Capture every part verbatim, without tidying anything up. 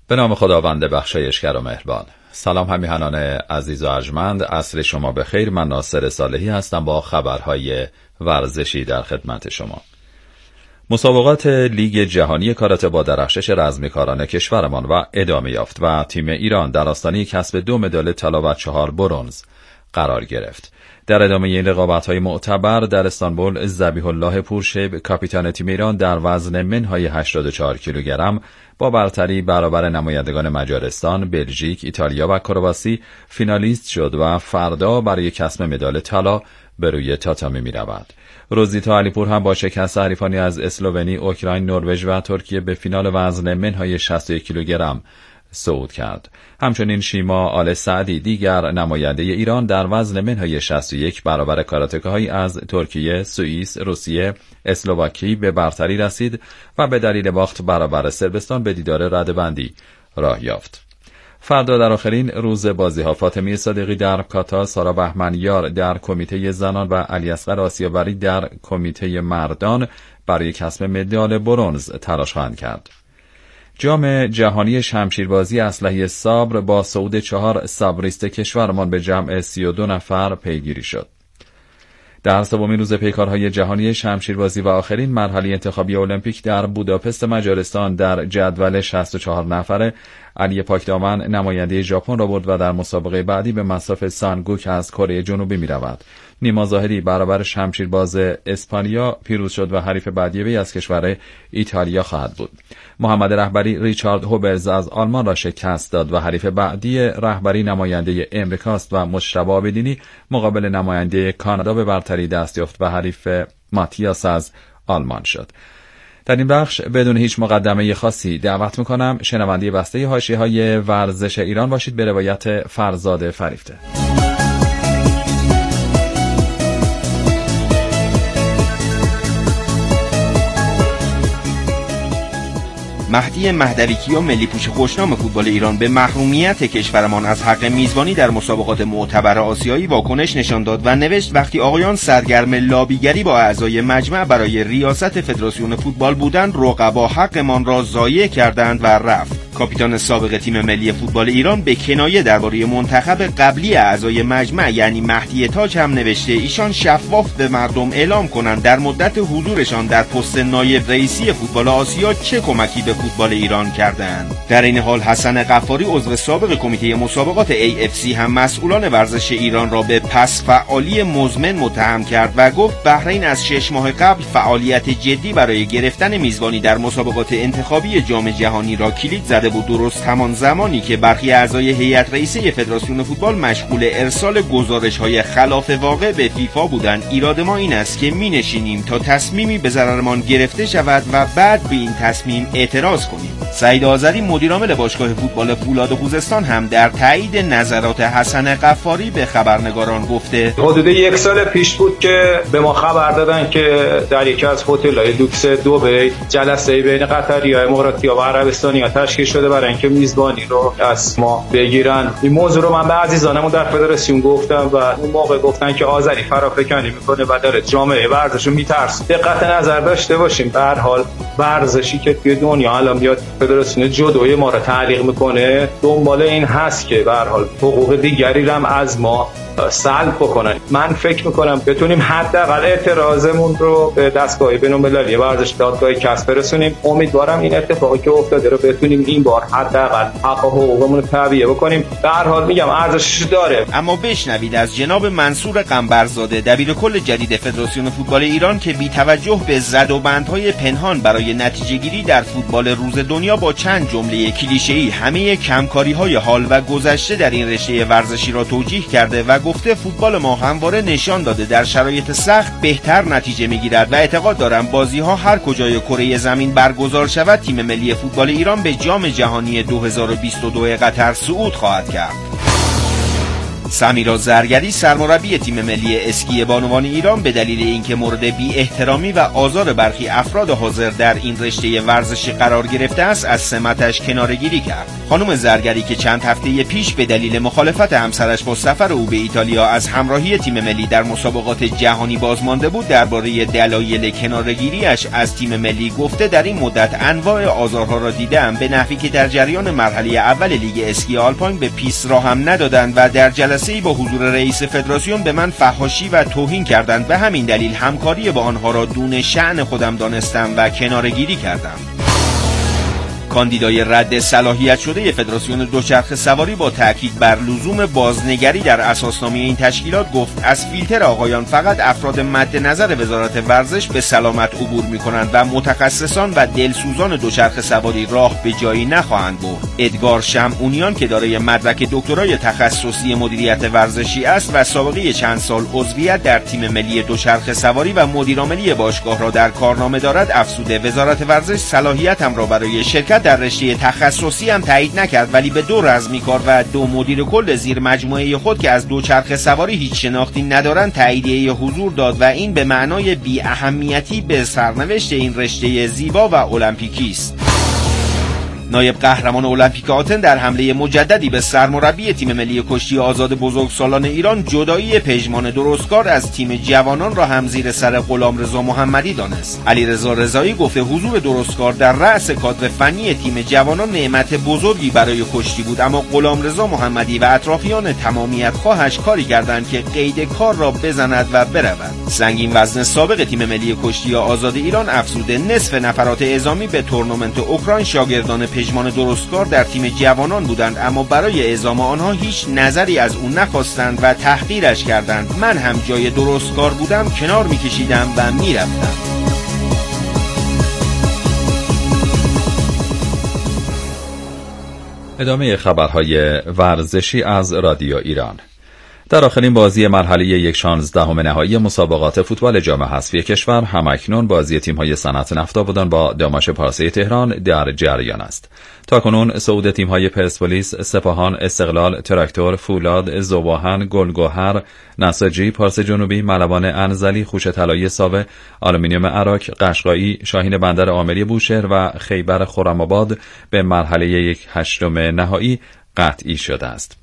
به نام خداوند بخشایشگر و مهربان. سلام همیهنان عزیز و ارجمند، عصر شما بخیر. من ناصر صالحی هستم با خبرهای ورزشی در خدمت شما. مسابقات لیگ جهانی کاراته با درخشش رزمیکاران کشورمان و ادامه یافت و تیم ایران در آستانه کسب دو مدال طلا و چهار برنز قرار گرفت. در ادامه این رقابت‌های معتبر در استانبول، ذبیح الله پورشیب کاپیتان تیم ایران در وزن منهای هشتاد و چهار کیلوگرم با برتری برابر نمایندگان مجارستان، بلژیک، ایتالیا و کرواسی فینالیست شد و فردا برای کسب مدال طلا به روی تاتامی می‌رود. روزیتا علیپور هم با شکست حریفانی از اسلوونی، اوکراین، نروژ و ترکیه به فینال وزن منهای شصت و یک کیلوگرم صعود کرد. همچنین شیما آل سعدی دیگر نماینده ایران در وزن منهای شصت و یک برابر کاراتکه‌هایی از ترکیه، سوئیس، روسیه، اسلواکی به برتری رسید و به دلیل باخت برابر صربستان به دیدار رده‌بندی راه یافت. فردا در آخرین روز بازی‌ها فاطمه صادقی در کاتا، سارا بهمنیار در کمیته زنان و علی اصغر آسیابری در کمیته مردان برای کسب مدال برنز تلاش خواهند کرد. جام جهانی شمشیربازی اسلحه صبر با صعود چهار صبریست کشورمان به جمع سی و دو نفر پیگیری شد. در سومین روز پیکارهای جهانی شمشیربازی و آخرین مرحله انتخابی المپیک در بوداپست مجارستان در جدول شصت و چهار نفره علی پاکدامن نماینده ژاپن را برد و در مسابقه بعدی به مصاف سانگوک از کره جنوبی می رود. نیما زاهدی برابر شمشیرباز اسپانیا پیروز شد و حریف بعدی وی از کشور ایتالیا خواهد بود. محمد رهبری ریچارد هوبرز از آلمان را شکست داد و حریف بعدی رهبری نماینده امریکاست و مجتبی عابدینی مقابل نماینده کانادا به برتری دست یافت و حریف ماتیاس از آلمان شد. در این بخش بدون هیچ مقدمه خاصی دعوت میکنم شنونده بسته حاشیه‌های ورزش ایران باشید به روایت فرزاد فریفته. مهدی مهدویکیا ملی پوش خوشنام فوتبال ایران به محرومیت کشورمان از حق میزبانی در مسابقات معتبر آسیایی واکنش نشان داد و نوشت وقتی آقایان سرگرم لابیگری با اعضای مجمع برای ریاست فدراسیون فوتبال بودند، رقبا حقمان را ضایع کردند و رفت. کاپیتان سابق تیم ملی فوتبال ایران به کنایه درباره منتخب قبلی اعضای مجمع یعنی مهدی تاج هم نوشته ایشان شفاف به مردم اعلام کنند در مدت حضورشان در پست نایب رئیسی فوتبال آسیا چه کمکی به فوتبال ایران کردند. در این حال حسن غفاری عضو سابق کمیته مسابقات ای اف سی هم مسئولان ورزش ایران را به پس فعالی مزمن متهم کرد و گفت بحرین از شش ماه قبل فعالیت جدی برای گرفتن میزبانی در مسابقات انتخابی جام جهانی را کلید زده بود، درست همان زمانی که برخی اعضای هیئت رئیسه فدراسیون فوتبال مشغول ارسال گزارش‌های خلاف واقع به فیفا بودند. ایراد ما این است که می‌نشینیم تا تصمیمی به ضررمان گرفته شود و بعد به این تصمیم اعتراض کنیم. سعید آذری مدیرعامل باشگاه فوتبال فولاد خوزستان هم در تایید نظرات حسن غفاری به خبرنگاران گفته حدود یک سال پیش بود که به ما خبر دادن که در یکی از هتل‌های لوکس دبی جلسه بین قطری‌ها، اماراتی‌ها و عربستانی‌ها تشکیل شده برای اینکه میزبانی رو از ما بگیرن. این موضوع رو من به عزیزانمون در فدراسیون گفتم و اون موقع گفتن که آذری فرافکنی میکنه و داره جامعه ورزش رو میترسه. دقت نظر داشته باشیم. به هر حال ورزشی که توی دنیا الان میاد فدراسیون جودوی ما رو تعلیق میکنه دنبال این هست که به هر حال حقوق دیگری هم از ما سلب بکنن. من فکر میکنم بتونیم حداقل اعتراضمون رو به دستگاه بین‌المللی ورزش دادگاه کاس برسونیم. امیدوارم این اتفاقی که افتاده رو بتونیم این بار حداقل حق و حقوقمون رو تعبیه بکنیم. در حال میگم ارزشش داره. اما بشنوید از جناب منصور قنبرزاده دبیرکل جدید فدراسیون فوتبال ایران که بی توجه به زد و بندهای پنهان برای نتیجه گیری در فوتبال روز دنیا با چند جمله کلیشه‌ای همه کمکاری‌های حال و گذشته در این رشته ورزشی را توجیه کرده و گفته فوتبال ما همواره نشان داده در شرایط سخت بهتر نتیجه میگیرد و اعتقاد دارم بازی ها هر کجای کره زمین برگزار شود تیم ملی فوتبال ایران به جام جهانی دو هزار و بیست و دو قطر صعود خواهد کرد. سمیرا زرگری سرمربی تیم ملی اسکی بانوان ایران به دلیل اینکه مورد بی احترامی و آزار برخی افراد حاضر در این رشته ورزشی قرار گرفته است از سمتش کناره‌گیری کرد. خانم زرگری که چند هفته پیش به دلیل مخالفت همسرش با سفر او به ایتالیا از همراهی تیم ملی در مسابقات جهانی بازمانده بود، درباره دلایل کناره‌گیری‌اش از تیم ملی گفته در این مدت انواع آزارها را دیدم، به نحوی که در جریان مرحله اول لیگ اسکی آلپاین به پیست راهم ندادند و در جلسه‌ای با حضور رئیس فدراسیون به من فحاشی و توهین کردند. به همین دلیل همکاری با آنها را دون شأن خودم دانستم و کناره‌گیری کردم. کاندیدای رد صلاحیت شده فدراسیون دوچرخه سواری با تاکید بر لزوم بازنگری در اساسنامه این تشکیلات گفت از فیلتر آقایان فقط افراد مد نظر وزارت ورزش به سلامت عبور می‌کنند و متخصصان و دلسوزان دوچرخه سواری راه به جایی نخواهند برد. ادگار شمعونیان که دارای مدرک دکترای تخصصی مدیریت ورزشی است و سابقه چند سال عضویت در تیم ملی دوچرخه سواری و مدیرعاملی باشگاه را در کارنامه دارد، افزوده وزارت ورزش صلاحیتم را برای شرکت در رشته تخصصی هم تایید نکرد، ولی به دو رزمی کار و دو مدیر کل زیر مجموعه خود که از دوچرخه سواری هیچ شناختی ندارند تاییدیه حضور داد و این به معنای بی اهمیتی به سرنوشت این رشته زیبا و المپیکی است. نایب قهرمان المپیک آتن در حمله مجددی به سرمربی تیم ملی کشتی آزاد بزرگسالان ایران، جدایی پژمان درستکار از تیم جوانان را هم زیر سر غلامرضا محمدی دانست. علیرضا رضایی گفته حضور درستکار در رأس کادر فنی تیم جوانان نعمت بزرگی برای کشتی بود، اما غلامرضا محمدی و اطرافیان تمامیت خواهش کاری کردند که قید کار را بزند و برود. سنگین وزن سابق تیم ملی کشتی آزاد ایران افزوده نصف نفرات اعزامی به تورنمنت اوکراین شاگردان پژمان درستکار در تیم جوانان بودند، اما برای اعزام آنها هیچ نظری از او نخواستند و تحقیرش کردند. من هم جای درستکار بودم کنار میکشیدم و میرفتم. ادامه خبرهای ورزشی از رادیو ایران. در آخرین بازی مرحله یک شانزدهم نهایی مسابقات فوتبال جام حذفی کشور همکنون بازی تیم‌های صنعت نفت آبادان با داماش پارسه تهران در جریان است. تاکنون صعود تیم‌های پرسپولیس، سپاهان، استقلال، تراکتور، فولاد، ذوب‌آهن، گلگهر، نساجی، پارس جنوبی، ملوان انزلی، خوش طلایی ساوه، آلومینیوم عراق، قشقایی، شاهین بندر عامری بوشهر و خیبر خرم‌آباد به مرحله یک هشتم نهایی قطعی شده است.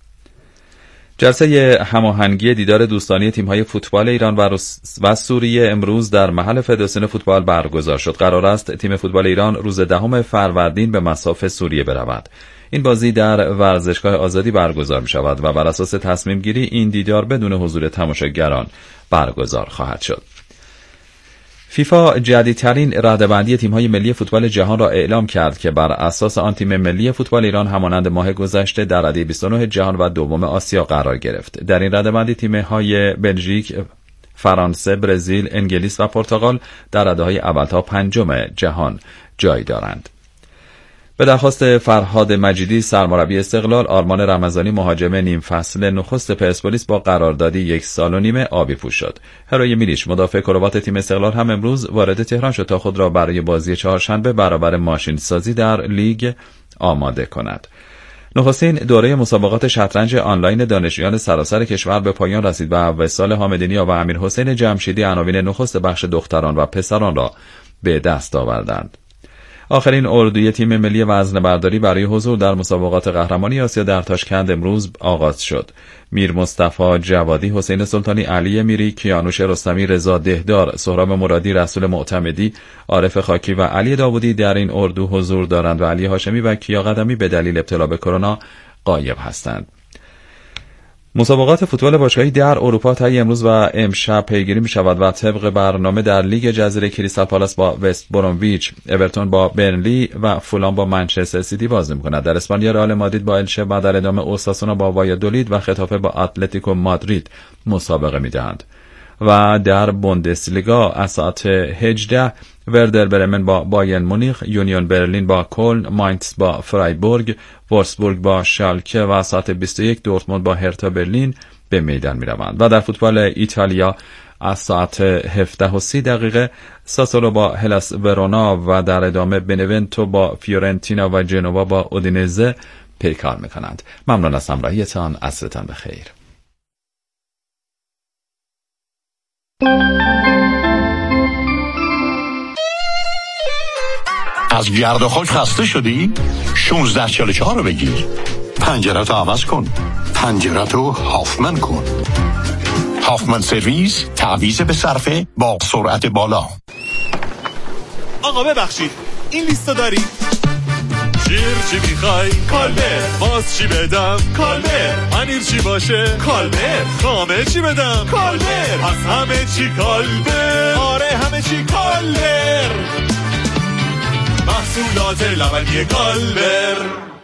جلسه هماهنگی دیدار دوستانه تیم‌های فوتبال ایران و, و سوریه امروز در محل فدراسیون فوتبال برگزار شد. قرار است تیم فوتبال ایران روز دهم فروردین به مصاف سوریه برود. این بازی در ورزشگاه آزادی برگزار می شود و بر اساس تصمیم گیری این دیدار بدون حضور تماشاگران برگزار خواهد شد. فیفا جدیدترین رده‌بندی تیم‌های ملی فوتبال جهان را اعلام کرد که بر اساس آن تیم ملی فوتبال ایران همانند ماه گذشته در رده بیست و نه جهان و دوم آسیا قرار گرفت. در این رده‌بندی تیم‌های بلژیک، فرانسه، برزیل، انگلیس و پرتغال در رده‌های اول تا پنجم جهان جای دارند. به درخواست فرهاد مجیدی سرمربی استقلال، آرمان رمضانی مهاجم نیم فصل نخست پرسپولیس با قراردادی یک سال و نیم آبی پوش شد. هرای میلیچ مدافع کروات تیم استقلال هم امروز وارد تهران شد تا خود را برای بازی چهارشنبه برابر ماشین سازی در لیگ آماده کند. نخستین دوره مسابقات شطرنج آنلاین دانشجویان سراسر کشور به پایان رسید و وصال حامدینیا و امیر جمشیدی عناوین نخست بخش دختران و پسران را به دست آوردند. آخرین اردوی تیم ملی وزنه‌برداری برای حضور در مسابقات قهرمانی آسیا در تاشکند امروز آغاز شد. میر مصطفی جوادی، حسین سلطانی، علی میری، کیانوش رستمی، رضا دهدار، سهراب مرادی، رسول معتمدی، عارف خاکی و علی داوودی در این اردو حضور دارند و علی هاشمی و کیا قدمی به دلیل ابتلا به کرونا غایب هستند. مسابقات فوتبال باشگاهی در اروپا تا امروز و امشب پیگیری می شود و طبق برنامه در لیگ جزیره کریستال پالاس با وست برومویچ، اورتون با برنلی و فولان با منچستر سیتی بازی می کند. در اسپانیا رئال مادرید با الچه و در ادامه اوساسونا با وایادولید و خطافه با اتلتیکو مادرید مسابقه می دهند. و در بوندسلیگا از ساعت هجده وردر برمن با بایرن مونیخ، یونیون برلین با کلن، ماینتس با فرایبورگ، وولفسبورگ با شالکه و ساعت بیست و یک دورتموند با هرتا برلین به میدان می روند. و در فوتبال ایتالیا از ساعت هفده و سی دقیقه ساسولو با هلاس ورونا و در ادامه بنونتو با فیورنتینا و جنوا با اودینزه پیکار می کنند. ممنون از همراهیتان. عصرتان بخیر. از گرد و خاک خسته شدی؟ شانزده چهل و چهار رو بگیر. پنجره تو عوض کن. پنجره تو هافمن کن. هافمن سرویس، تعویض به صرفه با سرعت بالا. آقا ببخشید، این لیستو داری؟ شیر چی میخوای؟ کالمر. باز چی بدم؟ کالمر. پنیر چی باشه؟ کالمر. خامه چی بدم؟ کالمر. از همه چی کالمر. آره همه چی کالمر. محصولات لبنی کالمر.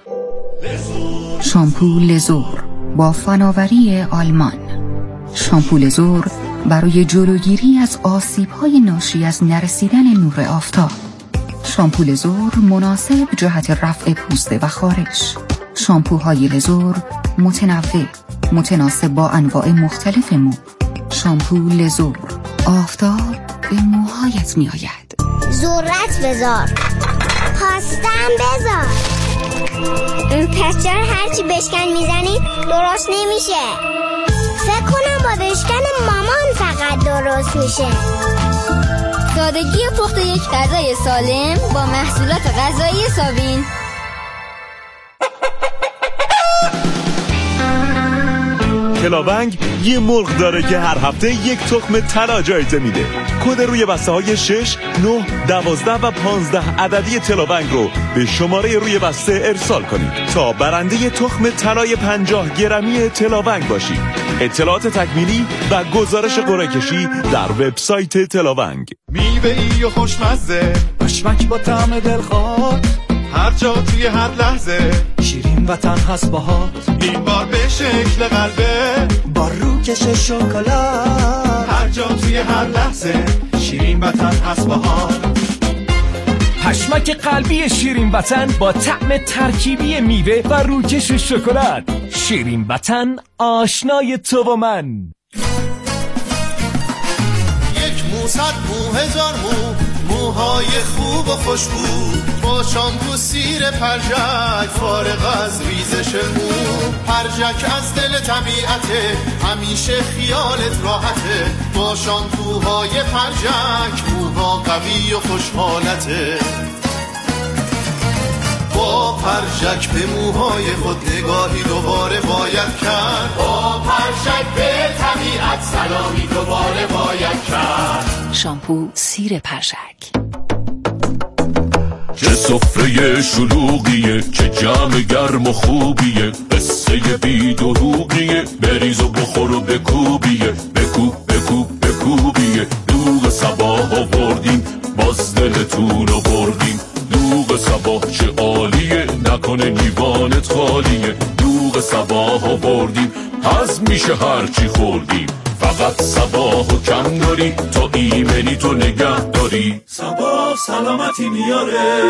شامپو لزور با فناوری آلمان. شامپو لزور برای جلوگیری از آسیب‌های ناشی از نرسیدن نور آفتاب. شامپو لزور مناسب جهت رفع پوسته و خارش. شامپوهای لزور متنوع، متناسب با انواع مختلف مو. شامپو لزور، آفتاب به موهایت می آید. ذرت بذار، پاستم بذار. پس چرا هرچی بشکن میزنی درست نمیشه؟ فکر کنم با بشکن مامان فقط درست میشه. سادگی پخت یک غذای سالم با محصولات غذایی سابین. کلاونگ یه مرغ داره که هر هفته یک تخم طلا جایزه میده. کد روی بسته های شش، نه، دوازده و پانزده عددی تلاونگ رو به شماره روی بسته ارسال کنید تا برنده تخم طلای پنجاه گرمی تلاونگ باشید. اطلاعات تکمیلی و گزارش قرعه کشی در وبسایت تلاونگ. میوه‌ای و خوشمزه، پشمک با طعم دلخواه، هر جا توی هر لحظه شیرین وطن هست باهات. این بار به شکل قلبه با روکش شکلات، هر جا توی هر لحظه شیرین وطن هست باهات. پشمک قلبی شیرین وطن با طعم ترکیبی میوه و روکش شکلات. شیرین وطن، آشنای تو و من. یک مو صد مو هزار مو، موهای خوب و خوشبو، با شامپو سیر پرژک فارغ از ریزش مو. پرژک از دل طبیعته، همیشه خیالت راحته، با شامپوهای پرژک موها قوی و خوشحالته. با پرژک به موهای خود نگاهی دوباره باید کرد. با پرژک به طبیعت سلامی دوباره باید کرد. شامپو سیر پرژک. چه سفره شلوغیه، چه جمع گرم و خوبیه، قصه بی دروغیه، بریز و بخور و بکوبیه، بکوب بکوب بکوبیه. دوغ صباح آوردیم، باز دلتون رو بردیم. دوغ صباح چه عالیه، نکنه لیوانت خالیه. دوغ صباح آوردیم، هضم میشه هرچی خوردیم. فقط صباحو کم داری، تا ایمنی تو نگه داری. صباح سلامتی میاره.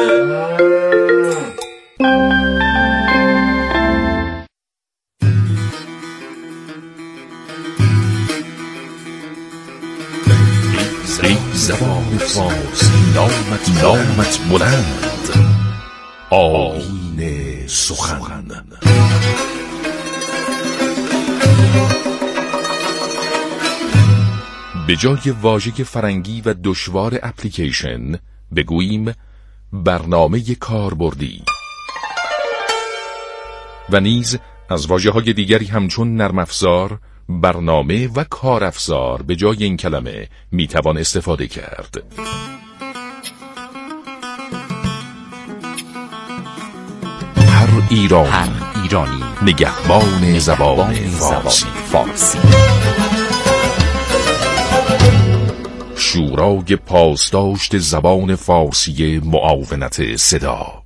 ای زبان فارسی نامت نامت بلند، آیین سخن. به جای واژه فرنگی و دشوار اپلیکیشن بگوییم برنامه کاربردی. و نیز از واژه‌های دیگری همچون نرم افزار، برنامه و کارافزار به جای این کلمه میتوان استفاده کرد. هر ایرانی, هر ایرانی نگهبان زبان فارسی. فارسی. شورای پاسداشت زبان فارسی معاونت صدا.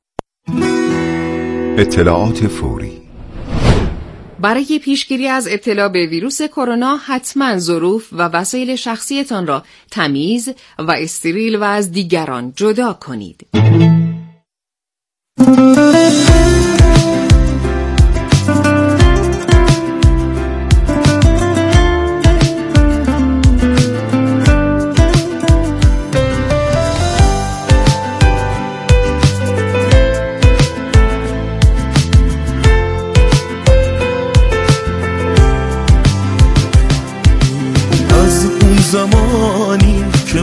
اطلاعات فوری. برای پیشگیری از ابتلا به ویروس کرونا حتما ظروف و وسایل شخصیتان را تمیز و استریل و از دیگران جدا کنید.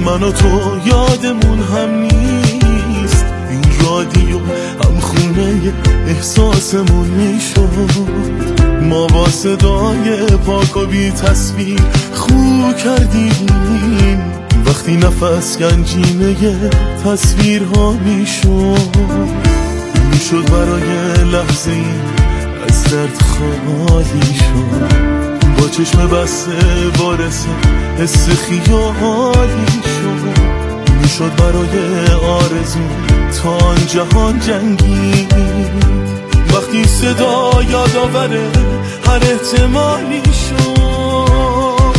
من و تو یادمون هم نیست، این رادیو هم خونه احساسمون میشد. ما با صدای پاک و بی تصویر خو کردیم وقتی نفس گنجینه تصویرها میشد. میشد برای لحظه ای از درد خالی شد، با چشم بسته وارث حس خیالی شد. میشد برای آرزو تا آن جهان جنگی وقتی صدا یادآور هر احتمالی شد.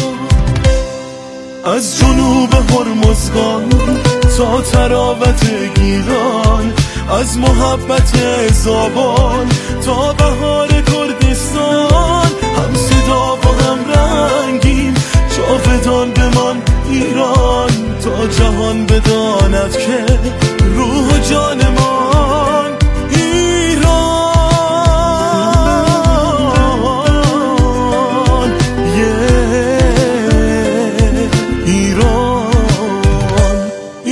از جنوب هرمزگان تا تراوت گیلان، از محبت زابان تا بهار کردستان، هم صدا و هم رنگیم جاودان بمان ایران، تا جهان بداند که روح و جانمان ایران، yeah. ایران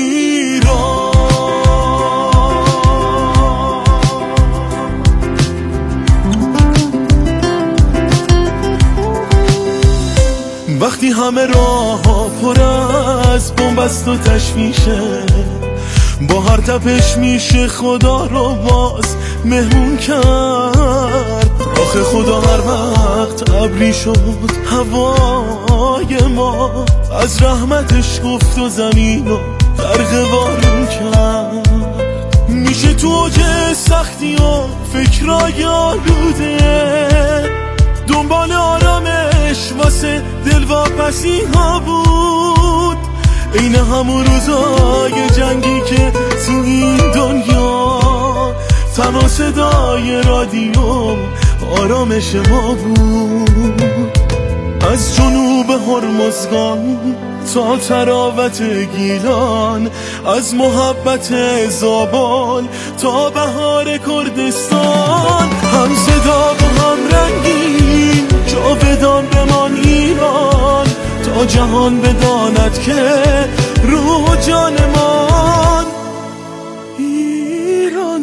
ایران. وقتی همه راه ها پر از بنبست و تشویشه، با هر تپش میشه خدا رو باز مهمون کرد. آخه خدا هر وقت ابری شد هوای ما، از رحمتش گفت و زمین رو غرقه بارون کرد. میشه تو اوج سختی و فکرای آلوده، دنبال آرامش واسه دلواپسی ها بود. این همون روزای جنگی که تو این دنیا تنها صدای رادیو آرامش ما بود. از جنوب هرمزگان تا تراوت گیلان، از محبت زابان تا بهار کردستان، هم صدا و هم رنگین جاودان بمان ایران، تا جهان بداند که روح و جانمان ایران.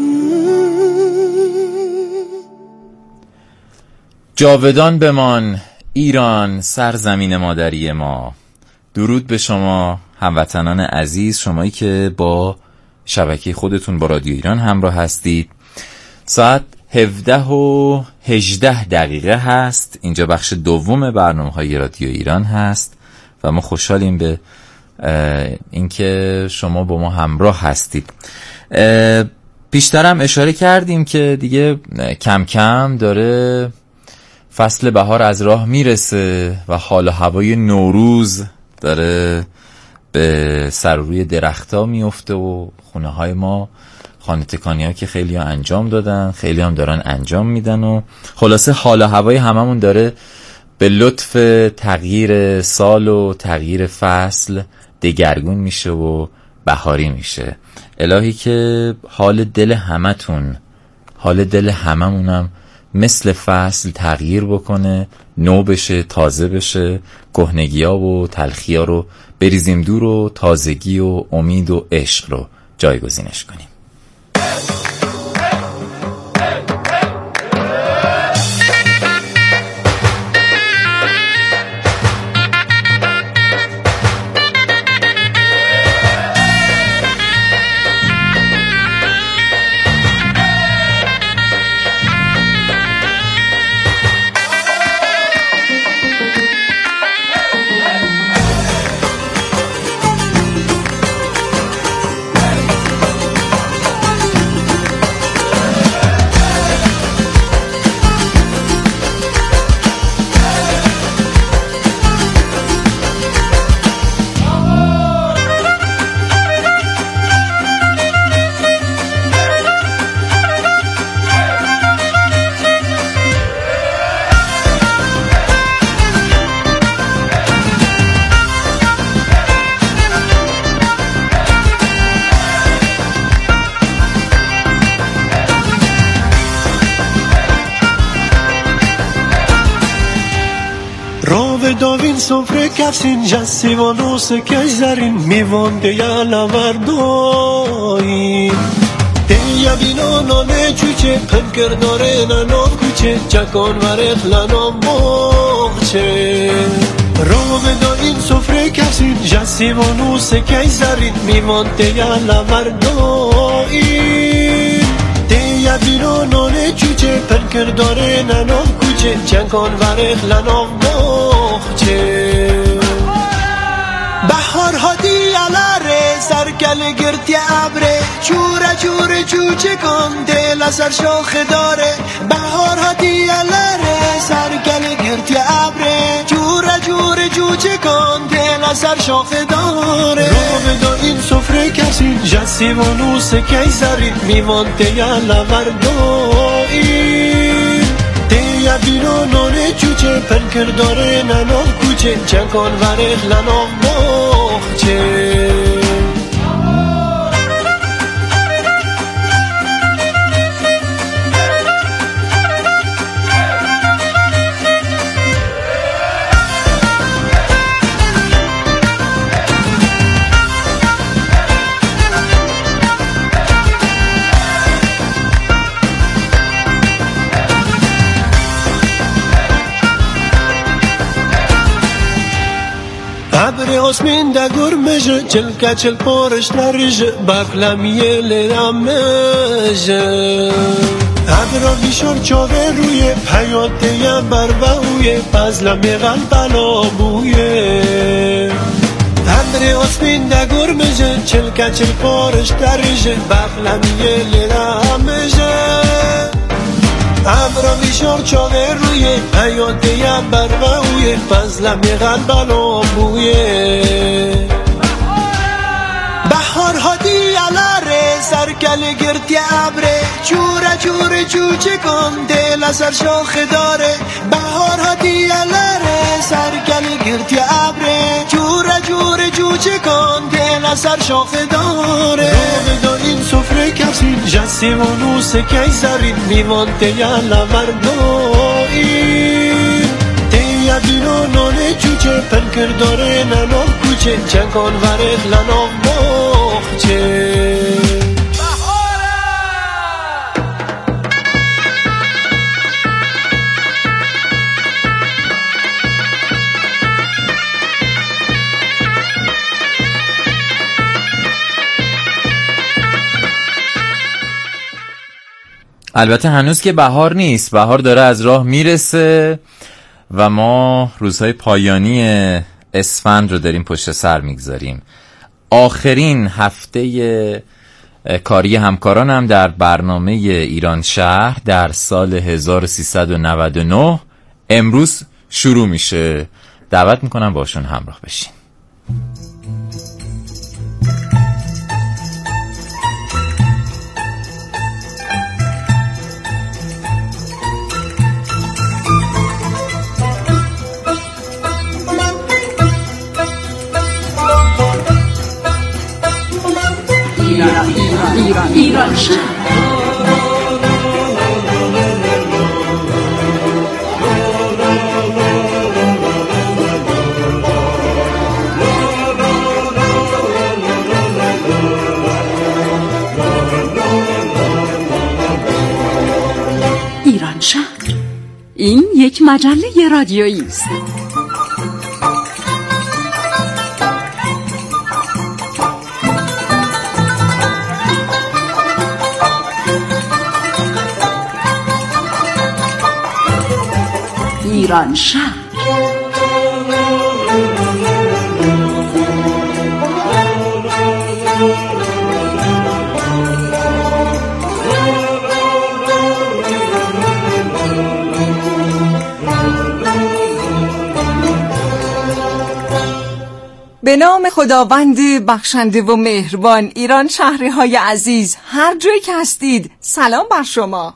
جاودان بمان ایران، سرزمین مادری ما. درود به شما هموطنان عزیز، شمایی که با شبکه خودتون با رادیو ایران همراه هستید. ساعت هفده و هجده دقیقه هست. اینجا بخش دوم برنامه‌های رادیو ایران هست و ما خوشحالیم به اینکه شما با ما همراه هستید. پیشترم اشاره کردیم که دیگه کم کم داره فصل بهار از راه میرسه و حال و هوای نوروز داره به سر روی درختا میفته و خونه های ما، خانه تکانی ها که خیلی ها انجام دادن، خیلی هم دارن انجام میدن و خلاصه حال و هوای هممون داره به لطف تغییر سال و تغییر فصل دگرگون میشه و بهاری میشه. الهی که حال دل همتون، حال دل هممونم مثل فصل تغییر بکنه، نو بشه، تازه بشه، کهنگی‌ها و تلخی‌ها رو بریزیم دور و تازگی و امید و عشق رو جایگزینش کنیم. داوین سفره کفسین جسی و نوس کجزرین میوانده یا لوردوین دیا بینا نانه چوچه پنکر داره نانو کوچه چکان ورق لنا مخچه رو بداین سفره کفسین جسی و نوس کجزرین میوانده یا لوردوین دیا بینا نانه چوچه پنکر داره نانو کوچه چکان ورق لنا مخچه بهار هادی علاره سرکل گرتی عبره چوره چوره چوچه کن دل سر شاخ داره بهار هادی علاره سرکل گرتی عبره چوره چوره چوچه کن دل سر شاخ داره رو بدا این سفره کسی جسی و نوس کیزرین میوانده یا لوردوین دیا بیرو نانه چوچه پنکر داره ننا کوچه چکان ورق لنا مخچه ابر آسمین دا گرمجه چلکا چل پارش نرجه بقلمیه لرمجه ابر آویشار چاوه روی پیاده یم بروهویه پزلمی قلب علابویه ابر آسمین دا گرمجه چلکا چل پارش نرجه بقلمیه لرمجه ابرا بیشار چاوه روی پیاده یم بروهویه پزلمی قلب علابویه بهار هادی علاره سرکل گرتی عبره چوره چوره چوچه کن دل سر شاخ داره بهار هادی علاره سرکل گرتی عبره چوره چوره چوچه کن دل سر شاخ داره رو بدا این سفره کفسین جسی و نوس کیزرین میوانده یا لوردوین دیا بیرو نانه چوچه پنکر داره ننا کوچه چکان ورق لنا مخچه البته هنوز که بهار نیست، بهار داره از راه میرسه و ما روزهای پایانی اسفند رو داریم پشت سر میگذاریم. آخرین هفته کاری همکارانم در برنامه ایران شهر در سال هزار و سیصد و نود و نه امروز شروع میشه. دعوت میکنم باشون همراه بشین. ایران ایران ایران شهر ایران شهر این یک مجله رادیویی است. ایران شهر به نام خداوند بخشنده و مهربان. ایران شهری های عزیز، هر جایی که هستید سلام بر شما.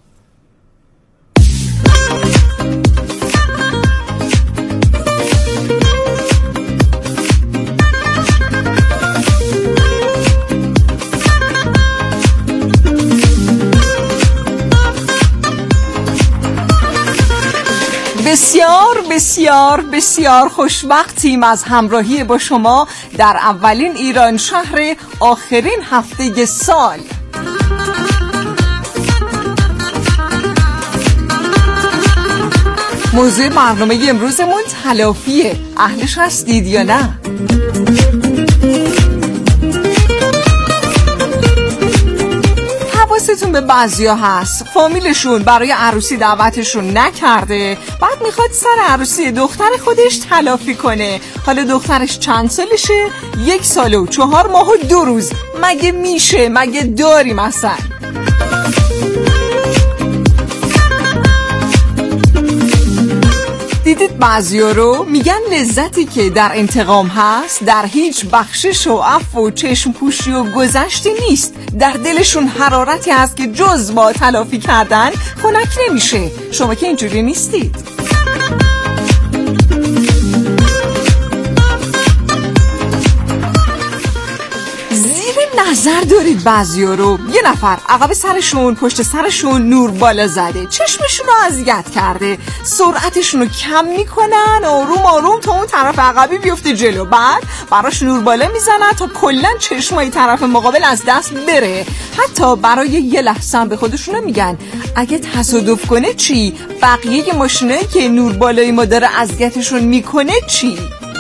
بسیار بسیار بسیار خوشوقتیم از همراهی با شما در اولین ایران شهر آخرین هفته سال. موضوع برنامه امروزمون تلافیه. اهلش هستید یا نه؟ حواستون به بعضیا هست فامیلشون برای عروسی دعوتشون نکرده، بعد میخواد سر عروسی دختر خودش تلافی کنه. حالا دخترش چند سالشه؟ یک سال و چهار ماه و دو روز. مگه میشه؟ مگه داریم اصلا؟ دیدید بعضیا رو میگن لذتی که در انتقام هست در هیچ بخشش و عفو و چشم پوشی و گذشتی نیست. در دلشون حرارتی هست که جز با تلافی کردن خنک نمیشه. شما که اینجوری نیستید. نظر دارید بعضیا رو یه نفر عقب سرشون پشت سرشون نور بالا زده، چشمشون رو اذیت کرده، سرعتشون رو کم میکنن آروم آروم تا اون طرف عقبی بیفته جلو، بعد براش نور بالا میزنن تا کلن چشمای طرف مقابل از دست بره. حتی برای یه لحظه به خودشون میگن اگه تصادف کنه چی؟ بقیه ماشینایی که نور بالای ما داره اذیتشون میکنه چی؟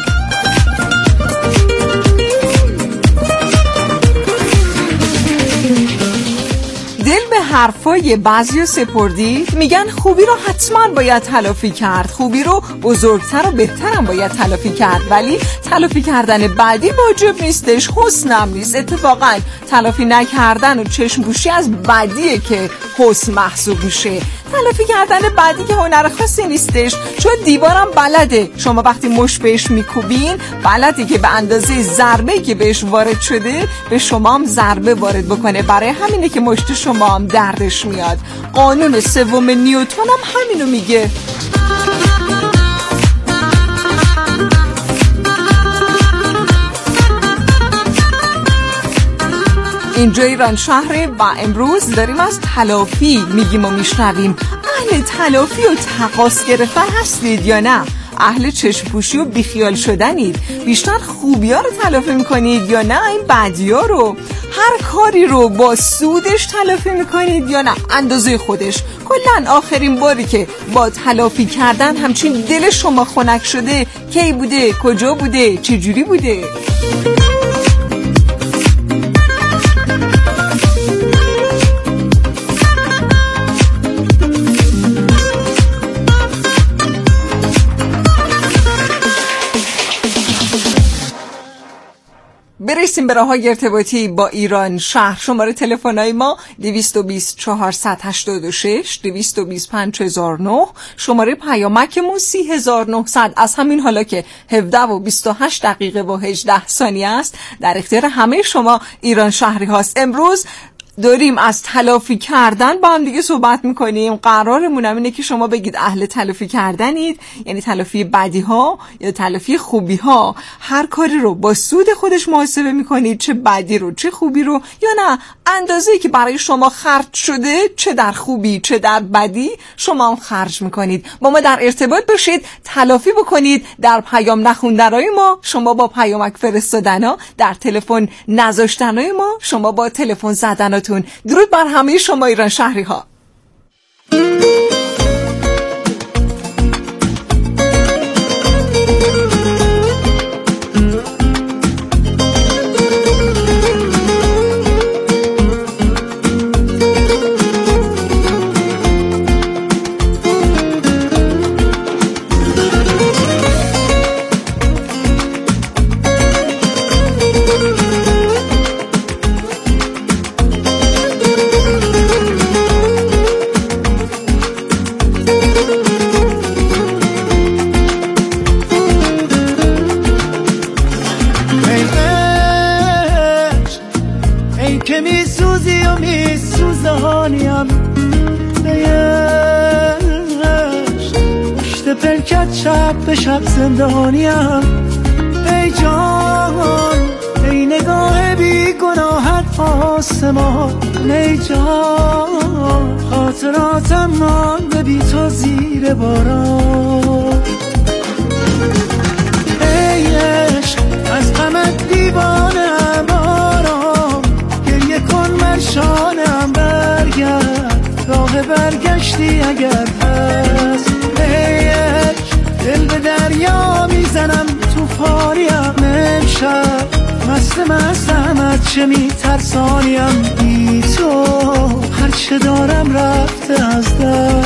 دل به حرفای بعضی سپردید، میگن خوبی رو حتما باید تلافی کرد، خوبی رو بزرگتر و بهترم باید تلافی کرد، ولی تلافی کردن بعدی واجب نیستش، حسنم نیست. اتفاقا تلافی نکردن و چشم پوشی از بعدیه که حسن محسوب میشه. تلافی کردن بعدی که هنر خاصی نیستش، چون دیوارم بلده. شما وقتی مش بهش میکوبین بلدی که به اندازه ضربه که بهش وارد شده به شما هم ضربه وارد بکنه. برای همینه که مشت شما هم دردش میاد. قانون سوم نیوتن هم همینو میگه. اینجا ایران شهره و امروز داریم از تلافی میگیم و میشنویم. اهل تلافی و تقاص گرفتن هستید یا نه؟ اهل چشم پوشی و بیخیال شدنید؟ بیشتر خوبی ها رو تلافی میکنید یا نه این بدی ها رو؟ هر کاری رو با سودش تلافی میکنید یا نه اندازه خودش؟ کلن آخرین باری که با تلافی کردن همچین دل شما خنک شده کی بوده؟ کجا بوده؟ چجوری بوده؟ برسیم به راه‌های ارتباطی با ایران شهر. شماره تلفن‌های ما دویست و بیست چهارصد و هشتاد و شش، دویست و بیست پنج هزار و نه. شماره پیامکمون سی هزار و نهصد. از همین حالا که هفده و بیست و هشت دقیقه و هجده ثانیه است در اختیار همه شما ایران شهری هاست. امروز داریم از تلافی کردن با هم دیگه صحبت میکنیم. قرارمون هم اینه که شما بگید اهل تلافی کردنید، یعنی تلافی بدی ها یا تلافی خوبی ها. هر کاری رو با سود خودش محاسبه میکنید، چه بدی رو چه خوبی رو، یا نه اندازه‌ای که برای شما خرج شده چه در خوبی چه در بدی شما هم خرج میکنید. با ما در ارتباط باشید، تلافی بکنید. در پیام نخوندنای ما شما با پیامک فرستادنا، در تلفن نذاشتنای ما شما با تلفن زدناتون. درود بر همه شما ایران شهری ها. شب به شب زندانیم، ای جان ای نگاه بی گناهت آسمان نیجان خاطراتم مانده بی تو زیر باران ای عشق از غمت دیوانم آرام گریه کن مرشانم برگرد راه برگشتی اگر هست ای عشق دل به دریا میزنم توفانیم امشب مست مستم از چه میترسانیم بی تو هرچه دارم رفته از دست